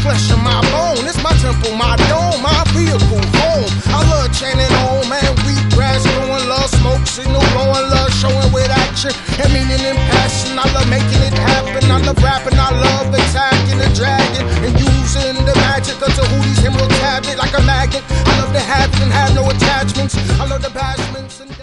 flesh of my bone. It's my temple, my dome, my vehicle, home. I love chanting on, man. Wheatgrass growing, love smoke signal blowing, love showing with action and meaning and passion. I love making it happen. I love rapping. I love attacking the dragon and using the magic of Tahuti's emerald tablet like a magnet. I love to have it and have no attachments. I love the bashments and